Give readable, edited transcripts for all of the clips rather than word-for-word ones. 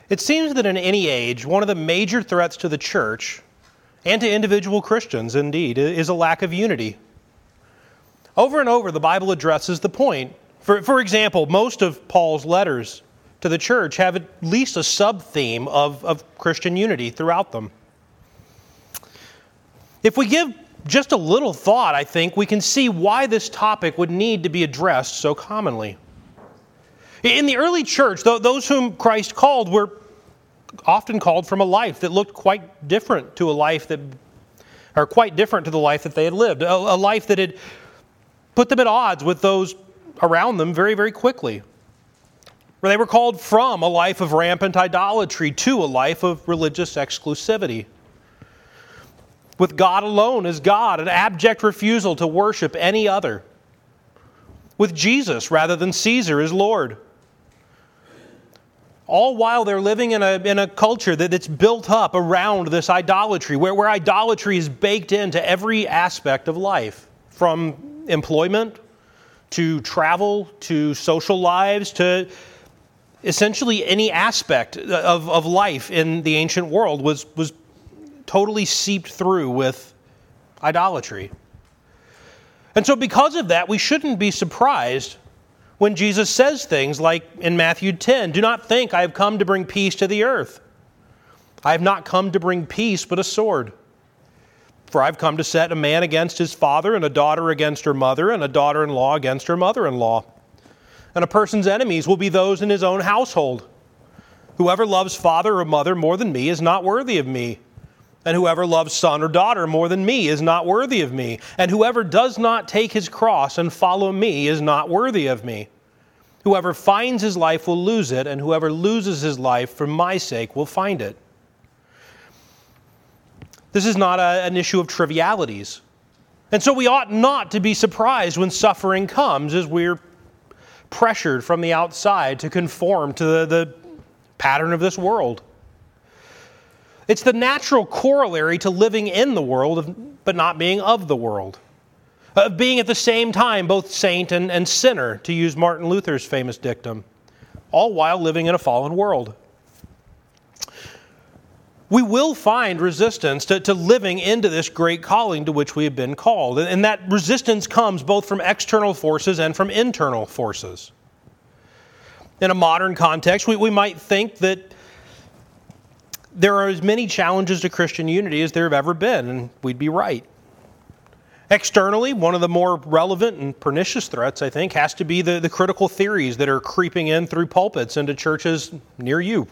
It seems that in any age, one of the major threats to the church, and to individual Christians indeed, is a lack of unity. Over and over, the Bible addresses the point. For example, most of Paul's letters to the church have at least a sub-theme of Christian unity throughout them. If we give just a little thought, I think, we can see why this topic would need to be addressed so commonly. In the early church, those whom Christ called were often called from a life that looked quite different to the life that they had lived, a life that had put them at odds with those around them very, very quickly. Where they were called from a life of rampant idolatry to a life of religious exclusivity. With God alone as God, an abject refusal to worship any other. With Jesus rather than Caesar as Lord. All while they're living in a culture that's built up around this idolatry, where idolatry is baked into every aspect of life, from employment to travel to social lives to essentially any aspect of life in the ancient world was totally seeped through with idolatry. And so because of that, we shouldn't be surprised when Jesus says things like in Matthew 10, "Do not think I have come to bring peace to the earth. I have not come to bring peace, but a sword. For I have come to set a man against his father, and a daughter against her mother, and a daughter-in-law against her mother-in-law. And a person's enemies will be those in his own household. Whoever loves father or mother more than me is not worthy of me. And whoever loves son or daughter more than me is not worthy of me. And whoever does not take his cross and follow me is not worthy of me. Whoever finds his life will lose it, and whoever loses his life for my sake will find it." This is not an issue of trivialities. And so we ought not to be surprised when suffering comes as we're pressured from the outside to conform to the pattern of this world. It's the natural corollary to living in the world, but not being of the world. Of being at the same time both saint and sinner, to use Martin Luther's famous dictum, all while living in a fallen world. We will find resistance to living into this great calling to which we have been called. And that resistance comes both from external forces and from internal forces. In a modern context, we might think that there are as many challenges to Christian unity as there have ever been, and we'd be right. Externally, one of the more relevant and pernicious threats, I think, has to be the critical theories that are creeping in through pulpits into churches near you.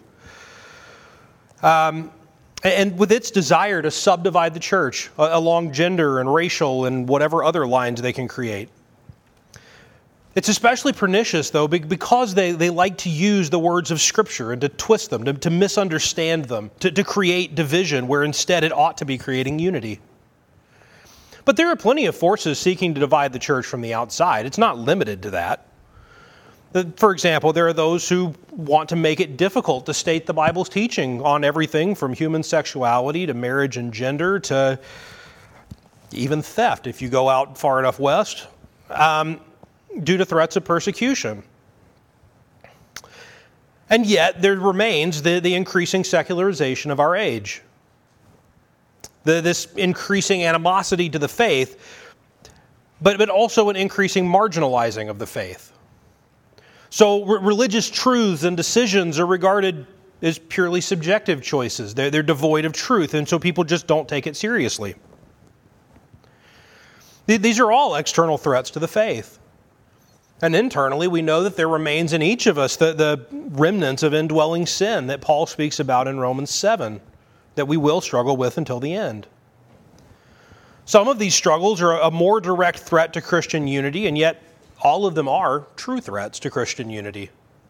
And with its desire to subdivide the church along gender and racial and whatever other lines they can create. It's especially pernicious, though, because they like to use the words of Scripture and to twist them, to misunderstand them, to create division where instead it ought to be creating unity. But there are plenty of forces seeking to divide the church from the outside. It's not limited to that. For example, there are those who want to make it difficult to state the Bible's teaching on everything from human sexuality to marriage and gender to even theft, if you go out far enough west. Due to threats of persecution. And yet, there remains the increasing secularization of our age. This increasing animosity to the faith, but also an increasing marginalizing of the faith. So religious truths and decisions are regarded as purely subjective choices. They're devoid of truth, and so people just don't take it seriously. These are all external threats to the faith. And internally, we know that there remains in each of us the remnants of indwelling sin that Paul speaks about in Romans 7, that we will struggle with until the end. Some of these struggles are a more direct threat to Christian unity, and yet all of them are true threats to Christian unity.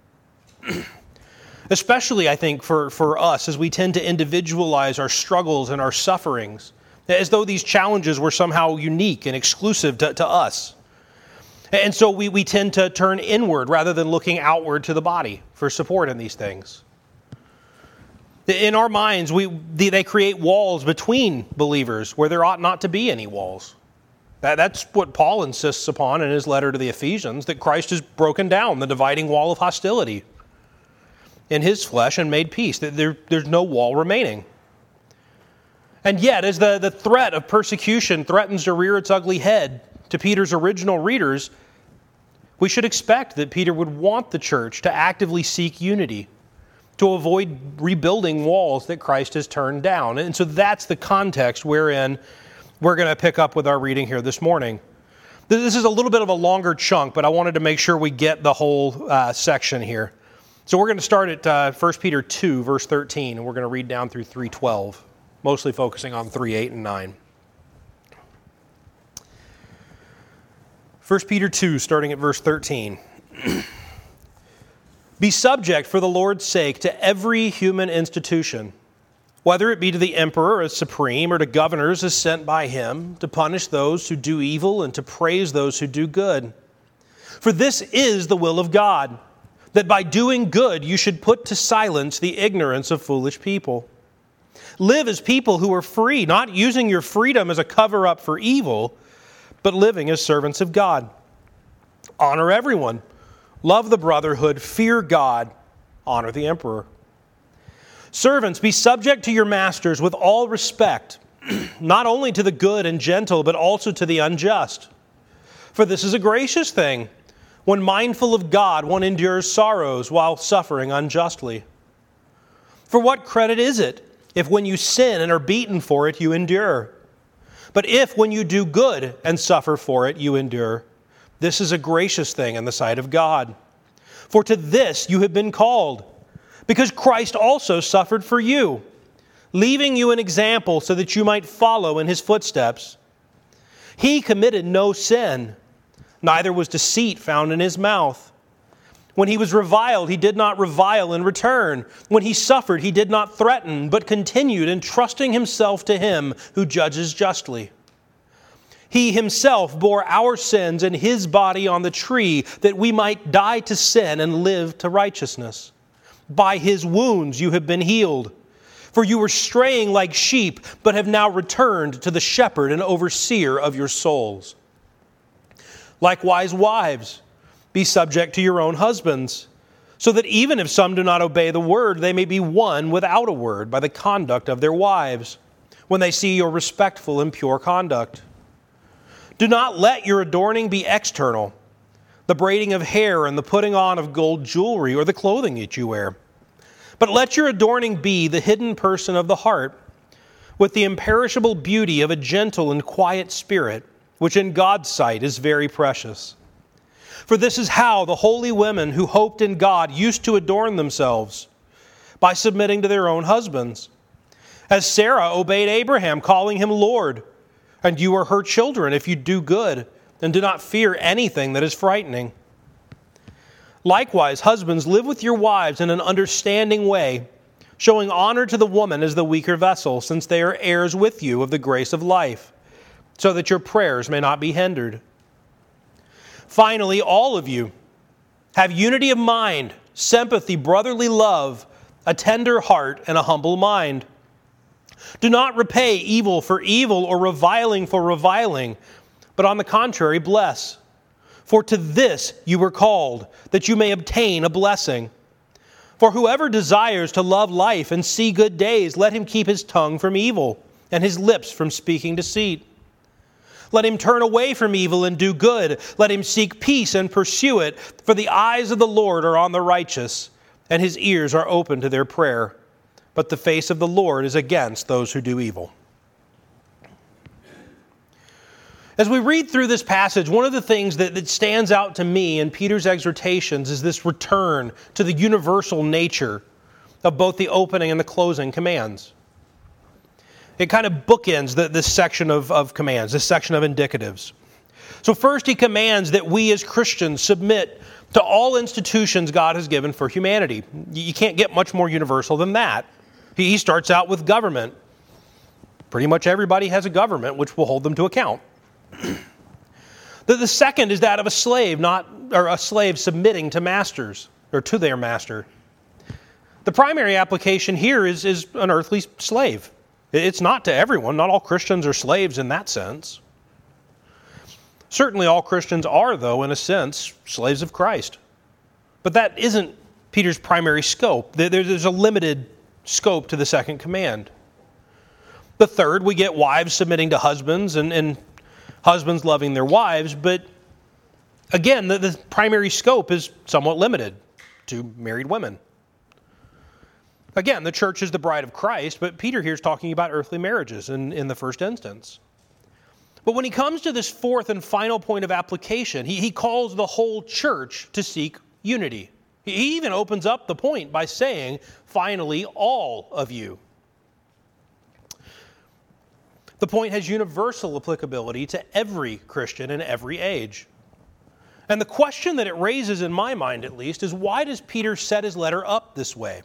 Especially, I think, for us, as we tend to individualize our struggles and our sufferings, as though these challenges were somehow unique and exclusive to us. And so we tend to turn inward rather than looking outward to the body for support in these things. In our minds, they create walls between believers where there ought not to be any walls. That's what Paul insists upon in his letter to the Ephesians, that Christ has broken down the dividing wall of hostility. in his flesh and made peace. There's no wall remaining. And yet, as the threat of persecution threatens to rear its ugly head to Peter's original readers, we should expect that Peter would want the church to actively seek unity, to avoid rebuilding walls that Christ has turned down. And so that's the context wherein we're going to pick up with our reading here this morning. This is a little bit of a longer chunk, but I wanted to make sure we get the whole section here. So we're going to start at 1 Peter 2, verse 13, and we're going to read down through 3:12, mostly focusing on 3, 8, and 9. 1 Peter 2, starting at verse 13. Be subject for the Lord's sake to every human institution, whether it be to the emperor as supreme or to governors as sent by him, to punish those who do evil and to praise those who do good. For this is the will of God, that by doing good you should put to silence the ignorance of foolish people. Live as people who are free, not using your freedom as a cover-up for evil, but living as servants of God. Honor everyone. Love the brotherhood. Fear God. Honor the emperor. Servants, be subject to your masters with all respect, not only to the good and gentle, but also to the unjust. For this is a gracious thing. When mindful of God, one endures sorrows while suffering unjustly. For what credit is it if when you sin and are beaten for it, you endure? But if when you do good and suffer for it, you endure, this is a gracious thing in the sight of God. For to this you have been called, because Christ also suffered for you, leaving you an example so that you might follow in his footsteps. He committed no sin, neither was deceit found in his mouth. When he was reviled, he did not revile in return. When he suffered, he did not threaten, but continued entrusting himself to him who judges justly. He himself bore our sins in his body on the tree, that we might die to sin and live to righteousness. By his wounds you have been healed. For you were straying like sheep, but have now returned to the shepherd and overseer of your souls. Likewise, wives, be subject to your own husbands, so that even if some do not obey the word, they may be won without a word by the conduct of their wives, when they see your respectful and pure conduct. Do not let your adorning be external, the braiding of hair and the putting on of gold jewelry or the clothing that you wear. But let your adorning be the hidden person of the heart, with the imperishable beauty of a gentle and quiet spirit, which in God's sight is very precious. For this is how the holy women who hoped in God used to adorn themselves, by submitting to their own husbands. As Sarah obeyed Abraham, calling him Lord, and you are her children if you do good, and do not fear anything that is frightening. Likewise, husbands, live with your wives in an understanding way, showing honor to the woman as the weaker vessel, since they are heirs with you of the grace of life, so that your prayers may not be hindered. Finally, all of you have unity of mind, sympathy, brotherly love, a tender heart, and a humble mind. Do not repay evil for evil or reviling for reviling, but on the contrary, bless. For to this you were called, that you may obtain a blessing. For whoever desires to love life and see good days, let him keep his tongue from evil and his lips from speaking deceit. Let him turn away from evil and do good. Let him seek peace and pursue it. For the eyes of the Lord are on the righteous, and his ears are open to their prayer. But the face of the Lord is against those who do evil. As we read through this passage, one of the things that stands out to me in Peter's exhortations is this return to the universal nature of both the opening and the closing commands. It kind of bookends this section of commands, this section of indicatives. So first he commands that we as Christians submit to all institutions God has given for humanity. You can't get much more universal than that. He starts out with government. Pretty much everybody has a government which will hold them to account. The second is that of a slave, a slave submitting to masters, or to their master. The primary application here is an earthly slave. It's not to everyone. Not all Christians are slaves in that sense. Certainly all Christians are, though, in a sense, slaves of Christ. But that isn't Peter's primary scope. There's a limited scope to the second command. The third, we get wives submitting to husbands and husbands loving their wives, but again, the primary scope is somewhat limited to married women. Again, the church is the bride of Christ, but Peter here is talking about earthly marriages in the first instance. But when he comes to this fourth and final point of application, he calls the whole church to seek unity. He even opens up the point by saying, finally, all of you. The point has universal applicability to every Christian in every age. And the question that it raises, in my mind at least, is why does Peter set his letter up this way?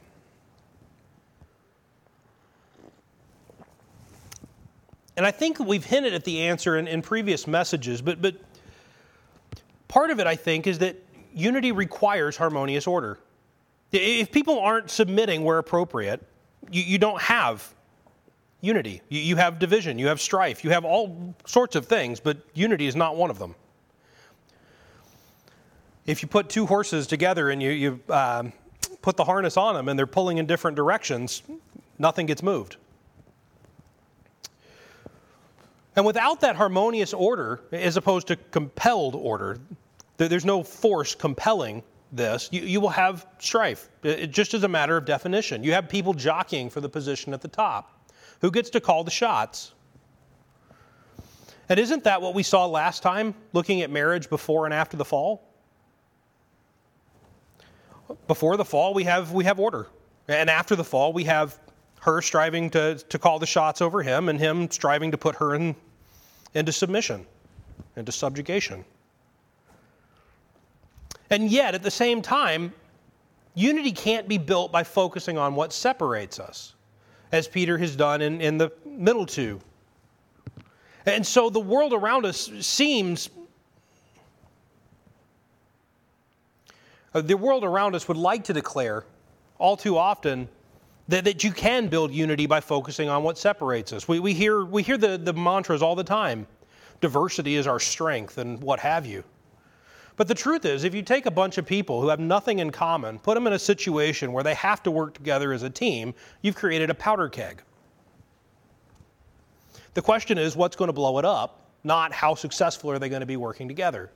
And I think we've hinted at the answer in previous messages, but part of it, I think, is that unity requires harmonious order. If people aren't submitting where appropriate, you don't have unity. You have division, you have strife, you have all sorts of things, but unity is not one of them. If you put two horses together and you put the harness on them and they're pulling in different directions, nothing gets moved. And without that harmonious order, as opposed to compelled order, there's no force compelling this, you will have strife, just as a matter of definition. You have people jockeying for the position at the top. Who gets to call the shots? And isn't that what we saw last time, looking at marriage before and after the fall? Before the fall, we have order. And after the fall, we have her striving to call the shots over him and him striving to put her into submission, into subjugation. And yet, at the same time, unity can't be built by focusing on what separates us, as Peter has done in the middle two. And so the world around us seems... The world around us would like to declare, all too often, that you can build unity by focusing on what separates us. We hear the mantras all the time. Diversity is our strength and what have you. But the truth is, if you take a bunch of people who have nothing in common, put them in a situation where they have to work together as a team, you've created a powder keg. The question is, what's going to blow it up, not how successful are they going to be working together.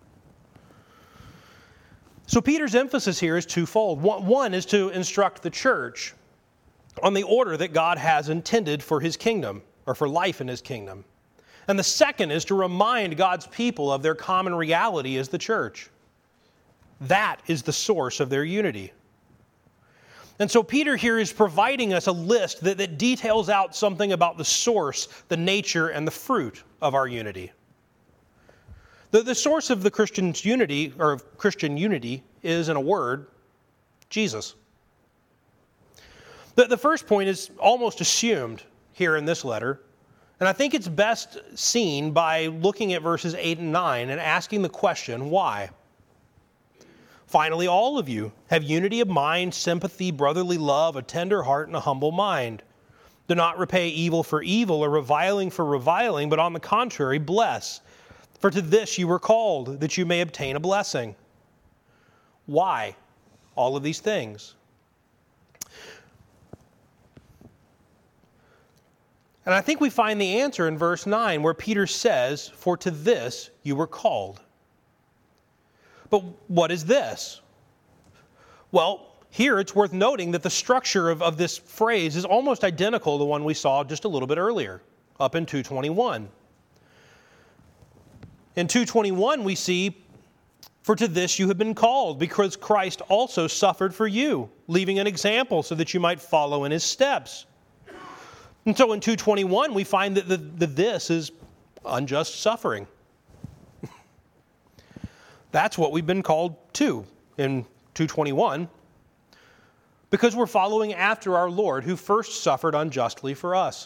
So Peter's emphasis here is twofold. One is to instruct the church on the order that God has intended for his kingdom, or for life in his kingdom. And the second is to remind God's people of their common reality as the church. That is the source of their unity. And so Peter here is providing us a list that details out something about the source, the nature, and the fruit of our unity. The source of the Christian's unity, or of Christian unity, is, in a word, Jesus. The first point is almost assumed here in this letter, and I think it's best seen by looking at verses 8 and 9 and asking the question, why? Finally, all of you have unity of mind, sympathy, brotherly love, a tender heart, and a humble mind. Do not repay evil for evil or reviling for reviling, but on the contrary, bless. For to this you were called, that you may obtain a blessing. Why all of these things? And I think we find the answer in verse 9, where Peter says, for to this you were called. But what is this? Well, here it's worth noting that the structure of this phrase is almost identical to the one we saw just a little bit earlier, up in 2:21. In 2:21 we see, for to this you have been called, because Christ also suffered for you, leaving an example so that you might follow in his steps. And so in 2:21 we find that this is unjust suffering. That's what we've been called to in 2:21, because we're following after our Lord, who first suffered unjustly for us.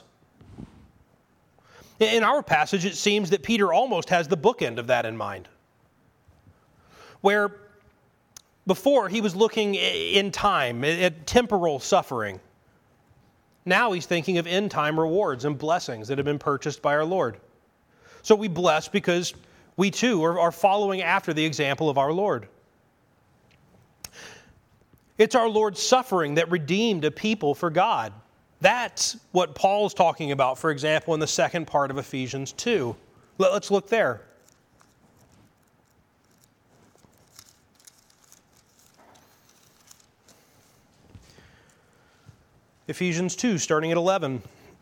In our passage, it seems that Peter almost has the bookend of that in mind, where before he was looking in time at temporal suffering. Now he's thinking of end-time rewards and blessings that have been purchased by our Lord. So we bless because we too are following after the example of our Lord. It's our Lord's suffering that redeemed a people for God. That's what Paul's talking about, for example, in the second part of Ephesians 2. Let's look there. Ephesians 2, starting at 11.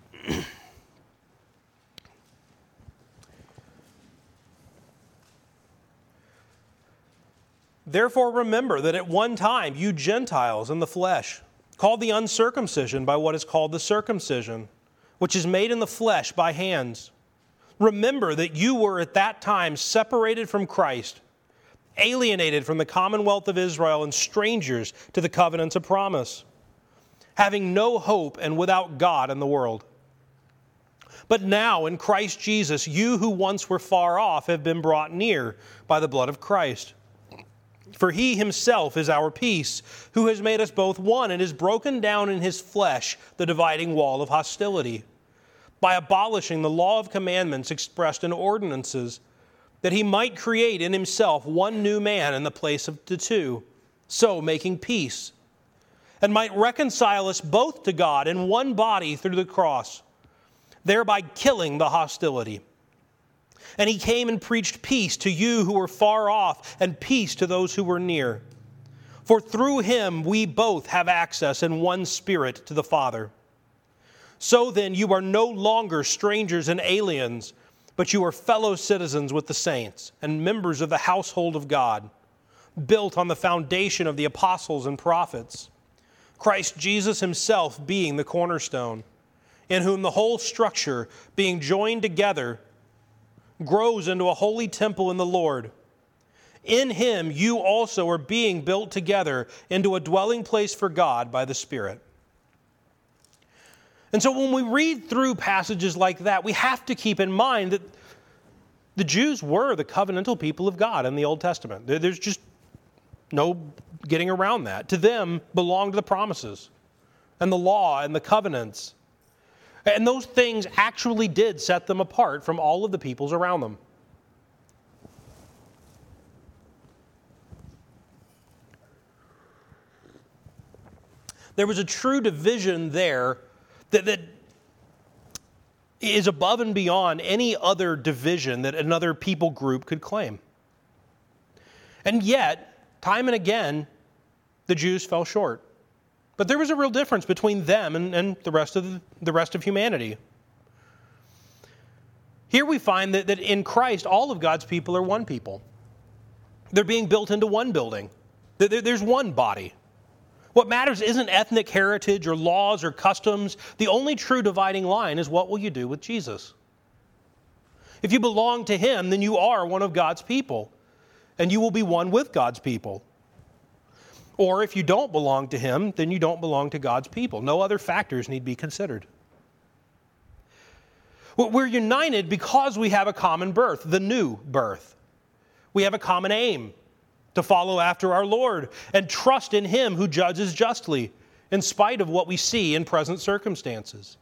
Therefore remember that at one time you Gentiles in the flesh, called the uncircumcision by what is called the circumcision, which is made in the flesh by hands. Remember that you were at that time separated from Christ, alienated from the commonwealth of Israel and strangers to the covenants of promise, having no hope and without God in the world. But now in Christ Jesus, you who once were far off have been brought near by the blood of Christ. For he himself is our peace, who has made us both one and has broken down in his flesh the dividing wall of hostility, by abolishing the law of commandments expressed in ordinances, that he might create in himself one new man in the place of the two, so making peace, and might reconcile us both to God in one body through the cross, thereby killing the hostility. And he came and preached peace to you who were far off, and peace to those who were near. For through him we both have access in one Spirit to the Father. So then you are no longer strangers and aliens, but you are fellow citizens with the saints and members of the household of God, built on the foundation of the apostles and prophets, Christ Jesus himself being the cornerstone, in whom the whole structure, being joined together, grows into a holy temple in the Lord. In him you also are being built together into a dwelling place for God by the Spirit. And so when we read through passages like that, we have to keep in mind that the Jews were the covenantal people of God in the Old Testament. There's just no getting around that. To them belonged the promises and the law and the covenants. And those things actually did set them apart from all of the peoples around them. There was a true division there that is above and beyond any other division that another people group could claim. And yet, time and again, the Jews fell short. But there was a real difference between them and the rest of humanity. Here we find that in Christ, all of God's people are one people. They're being built into one building. There's one body. What matters isn't ethnic heritage or laws or customs. The only true dividing line is what will you do with Jesus. If you belong to him, then you are one of God's people, and you will be one with God's people. Or if you don't belong to him, then you don't belong to God's people. No other factors need be considered. We're united because we have a common birth, the new birth. We have a common aim, to follow after our Lord and trust in him who judges justly, in spite of what we see in present circumstances.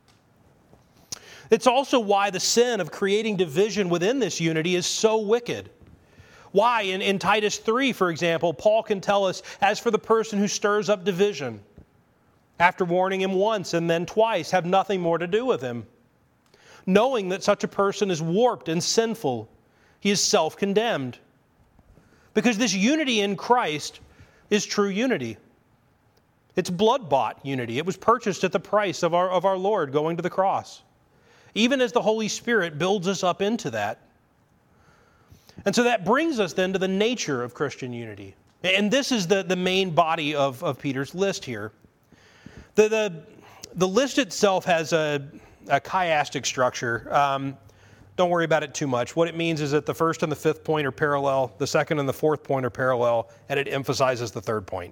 It's also why the sin of creating division within this unity is so wicked. Why, in Titus 3, for example, Paul can tell us, as for the person who stirs up division, after warning him once and then twice, have nothing more to do with him. Knowing that such a person is warped and sinful, he is self-condemned. Because this unity in Christ is true unity. It's blood-bought unity. It was purchased at the price of our Lord going to the cross. Even as the Holy Spirit builds us up into that. And so that brings us then to the nature of Christian unity. And this is the main body of Peter's list here. The list itself has a chiastic structure. Don't worry about it too much. What it means is that the first and the fifth point are parallel, the second and the fourth point are parallel, and it emphasizes the third point.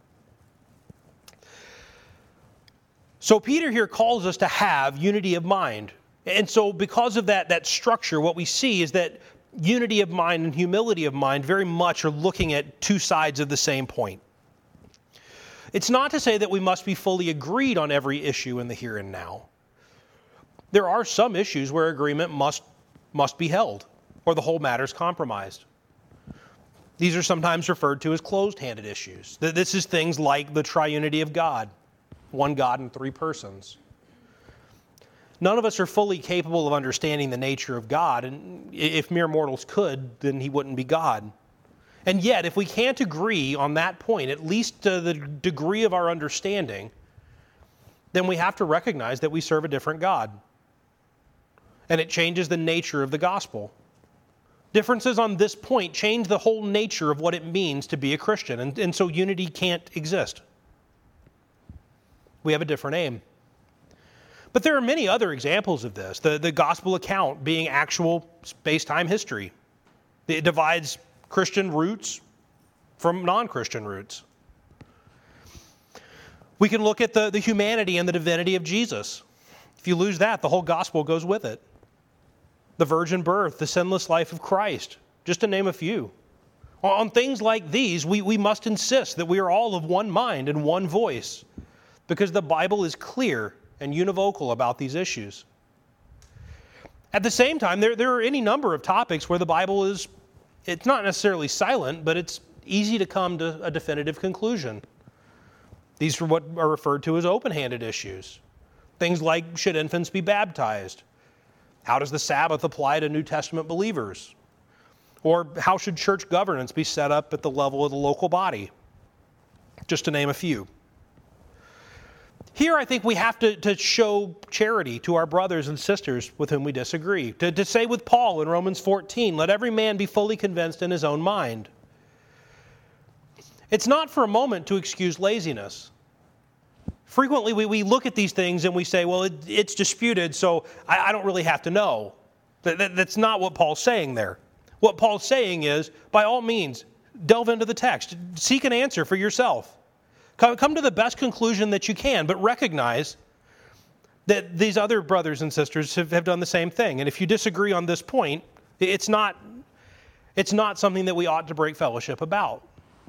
So Peter here calls us to have unity of mind. And so because of that structure, what we see is that unity of mind and humility of mind very much are looking at two sides of the same point. It's not to say that we must be fully agreed on every issue in the here and now. There are some issues where agreement must be held, or the whole matter is compromised. These are sometimes referred to as closed-handed issues. This is things like the triunity of God, one God in three persons. None of us are fully capable of understanding the nature of God, and if mere mortals could, then he wouldn't be God. And yet, if we can't agree on that point, at least to the degree of our understanding, then we have to recognize that we serve a different God. And it changes the nature of the gospel. Differences on this point change the whole nature of what it means to be a Christian, and so unity can't exist. We have a different aim. But there are many other examples of this, the gospel account being actual space-time history. It divides Christian roots from non-Christian roots. We can look at the humanity and the divinity of Jesus. If you lose that, the whole gospel goes with it. The virgin birth, the sinless life of Christ, just to name a few. On things like these, we must insist that we are all of one mind and one voice, because the Bible is clear and univocal about these issues. At the same time, there are any number of topics where the Bible it's not necessarily silent, but it's easy to come to a definitive conclusion. These are what are referred to as open-handed issues. Things like, should infants be baptized? How does the Sabbath apply to New Testament believers? Or how should church governance be set up at the level of the local body? Just to name a few. Here, I think we have to show charity to our brothers and sisters with whom we disagree. To say with Paul in Romans 14, let every man be fully convinced in his own mind. It's not for a moment to excuse laziness. Frequently, we look at these things and we say, well, it's disputed, so I don't really have to know. That's not what Paul's saying there. What Paul's saying is, by all means, delve into the text. Seek an answer for yourself. Come to the best conclusion that you can, but recognize that these other brothers and sisters have done the same thing. And if you disagree on this point, it's not something that we ought to break fellowship about.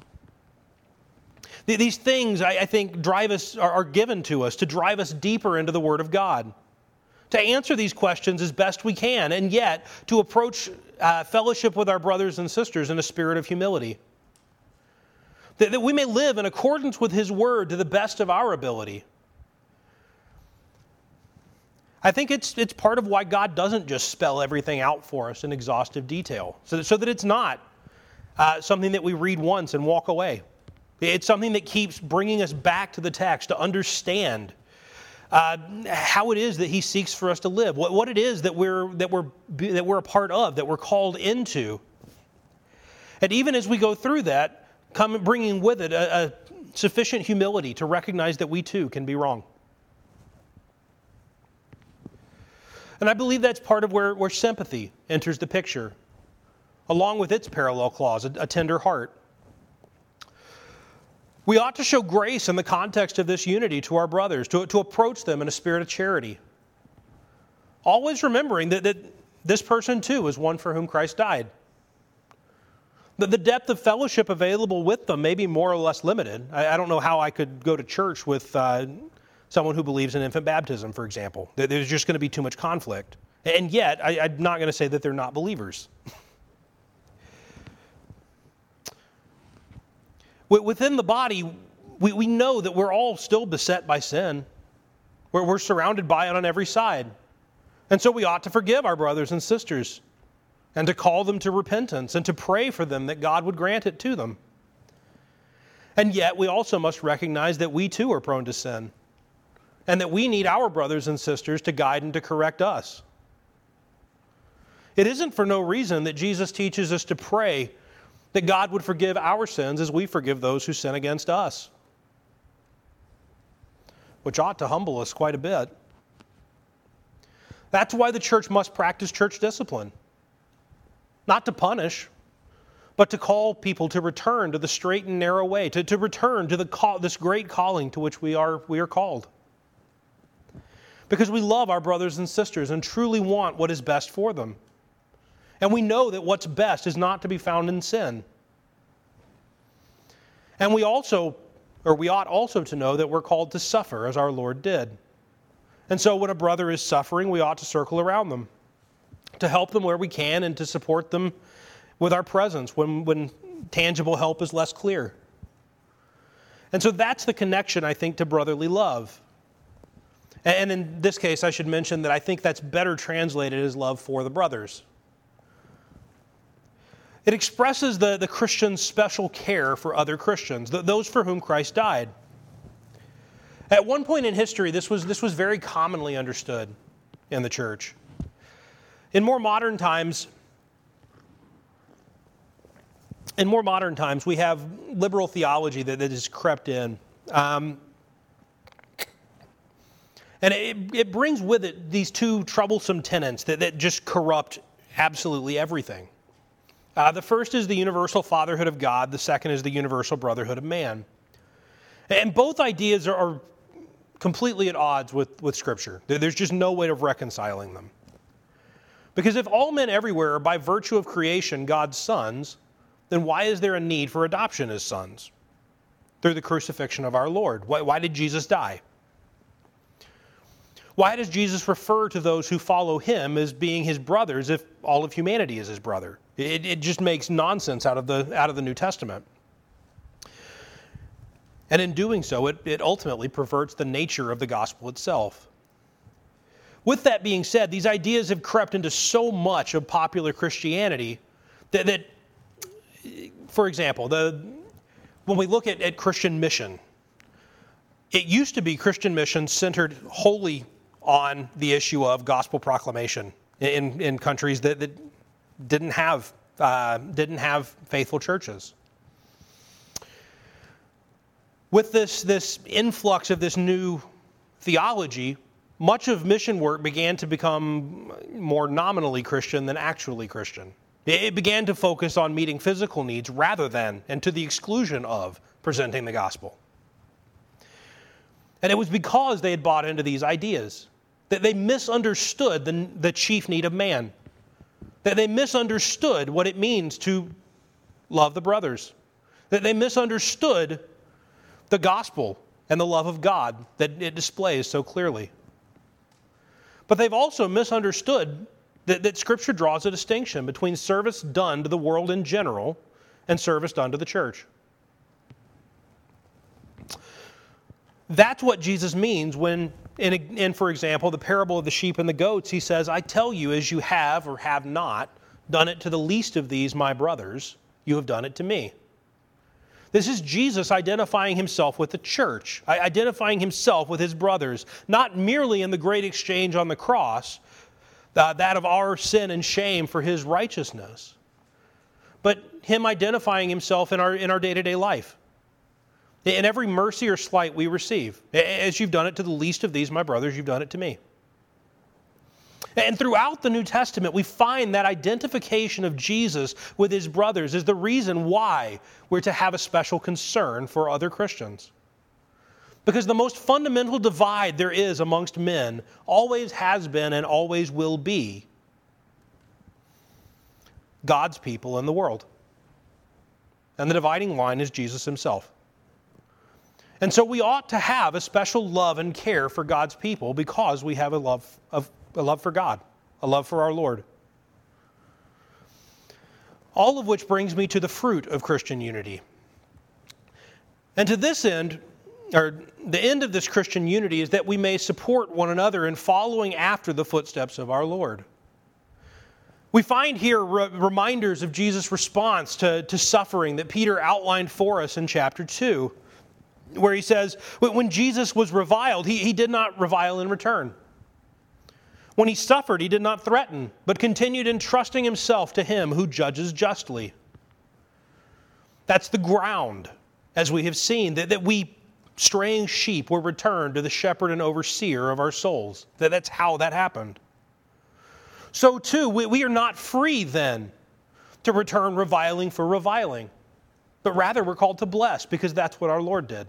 These things, I think, are given to us to drive us deeper into the Word of God, to answer these questions as best we can, and yet to approach fellowship with our brothers and sisters in a spirit of humility. That we may live in accordance with His Word to the best of our ability. I think it's part of why God doesn't just spell everything out for us in exhaustive detail, so that it's not something that we read once and walk away. It's something that keeps bringing us back to the text to understand how it is that He seeks for us to live, what it is that we're a part of, that we're called into. And even as we go through that, bringing with it a sufficient humility to recognize that we too can be wrong. And I believe that's part of where sympathy enters the picture, along with its parallel clause, a tender heart. We ought to show grace in the context of this unity to our brothers, to approach them in a spirit of charity. Always remembering that this person too is one for whom Christ died. That the depth of fellowship available with them may be more or less limited. I don't know how I could go to church with someone who believes in infant baptism, for example. There's just going to be too much conflict. And yet, I'm not going to say that they're not believers. Within the body, we know that we're all still beset by sin. We're surrounded by it on every side. And so we ought to forgive our brothers and sisters and to call them to repentance and to pray for them that God would grant it to them. And yet we also must recognize that we too are prone to sin and that we need our brothers and sisters to guide and to correct us. It isn't for no reason that Jesus teaches us to pray that God would forgive our sins as we forgive those who sin against us, which ought to humble us quite a bit. That's why the church must practice church discipline. Not to punish, but to call people to return to the straight and narrow way, to return to this great calling to which we are called. Because we love our brothers and sisters and truly want what is best for them. And we know that what's best is not to be found in sin. And we ought also to know that we're called to suffer as our Lord did. And so when a brother is suffering, we ought to circle around them, to help them where we can and to support them with our presence when tangible help is less clear. And so that's the connection, I think, to brotherly love. And in this case, I should mention that I think that's better translated as love for the brothers. It expresses the Christian's special care for other Christians, those for whom Christ died. At one point in history, this was very commonly understood in the church. In more modern times, we have liberal theology that has crept in. And it brings with it these two troublesome tenets that just corrupt absolutely everything. The first is the universal fatherhood of God. The second is the universal brotherhood of man. And both ideas are completely at odds with Scripture. There's just no way of reconciling them. Because if all men everywhere are by virtue of creation God's sons, then why is there a need for adoption as sons? Through the crucifixion of our Lord. Why did Jesus die? Why does Jesus refer to those who follow him as being his brothers if all of humanity is his brother? It just makes nonsense out of the New Testament. And in doing so, it ultimately perverts the nature of the gospel itself. With that being said, these ideas have crept into so much of popular Christianity that for example, when we look at Christian mission, it used to be Christian mission centered wholly on the issue of gospel proclamation in countries that didn't have faithful churches. With this influx of this new theology, much of mission work began to become more nominally Christian than actually Christian. It began to focus on meeting physical needs rather than, and to the exclusion of, presenting the gospel. And it was because they had bought into these ideas that they misunderstood the chief need of man, that they misunderstood what it means to love the brothers, that they misunderstood the gospel and the love of God that it displays so clearly. But they've also misunderstood that Scripture draws a distinction between service done to the world in general and service done to the church. That's what Jesus means when, in for example, the parable of the sheep and the goats, he says, I tell you, as you have or have not done it to the least of these, my brothers, you have done it to me. This is Jesus identifying himself with the church, identifying himself with his brothers, not merely in the great exchange on the cross, that of our sin and shame for his righteousness, but him identifying himself in our day-to-day life. In every mercy or slight we receive, as you've done it to the least of these, my brothers, you've done it to me. And throughout the New Testament, we find that identification of Jesus with his brothers is the reason why we're to have a special concern for other Christians. Because the most fundamental divide there is amongst men always has been and always will be God's people and the world. And the dividing line is Jesus himself. And so we ought to have a special love and care for God's people because we have a love for God, a love for our Lord. All of which brings me to the fruit of Christian unity. And to this end, or the end of this Christian unity, is that we may support one another in following after the footsteps of our Lord. We find here reminders of Jesus' response to suffering that Peter outlined for us in chapter 2, where he says, when Jesus was reviled, he did not revile in return. When he suffered, he did not threaten, but continued entrusting himself to him who judges justly. That's the ground, as we have seen, that we straying sheep were returned to the shepherd and overseer of our souls. That's how that happened. So too, we are not free then to return reviling for reviling, but rather we're called to bless because that's what our Lord did.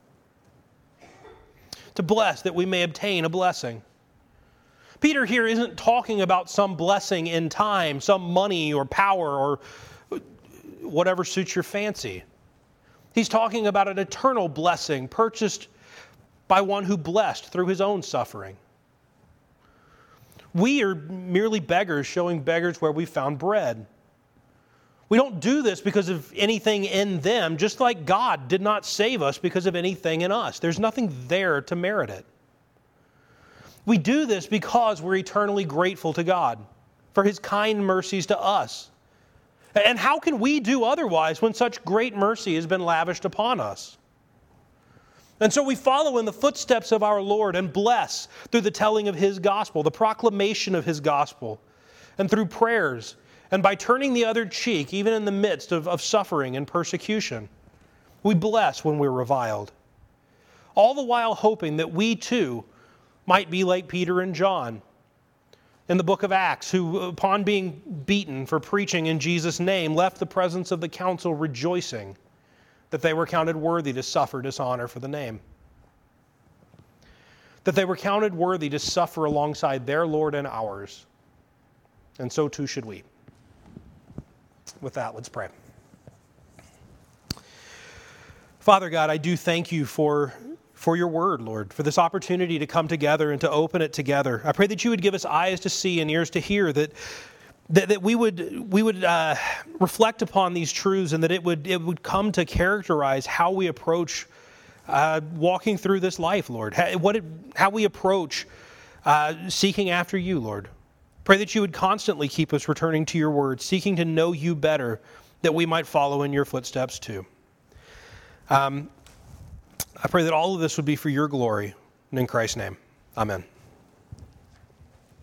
To bless that we may obtain a blessing. Peter here isn't talking about some blessing in time, some money or power or whatever suits your fancy. He's talking about an eternal blessing purchased by one who blessed through his own suffering. We are merely beggars showing beggars where we found bread. We don't do this because of anything in them, just like God did not save us because of anything in us. There's nothing there to merit it. We do this because we're eternally grateful to God for His kind mercies to us. And how can we do otherwise when such great mercy has been lavished upon us? And so we follow in the footsteps of our Lord and bless through the telling of His gospel, the proclamation of His gospel, and through prayers, and by turning the other cheek, even in the midst of suffering and persecution. We bless when we're reviled, all the while hoping that we too might be like Peter and John in the book of Acts, who, upon being beaten for preaching in Jesus' name, left the presence of the council rejoicing that they were counted worthy to suffer dishonor for the name. That they were counted worthy to suffer alongside their Lord and ours. And so too should we. With that, let's pray. Father God, I do thank you for your word, Lord, for this opportunity to come together and to open it together. I pray that you would give us eyes to see and ears to hear, that we would reflect upon these truths, and that it would come to characterize how we approach walking through this life, Lord. How we approach seeking after you, Lord. Pray that you would constantly keep us returning to your word, seeking to know you better, that we might follow in your footsteps too. I pray that all of this would be for your glory, and in Christ's name, amen.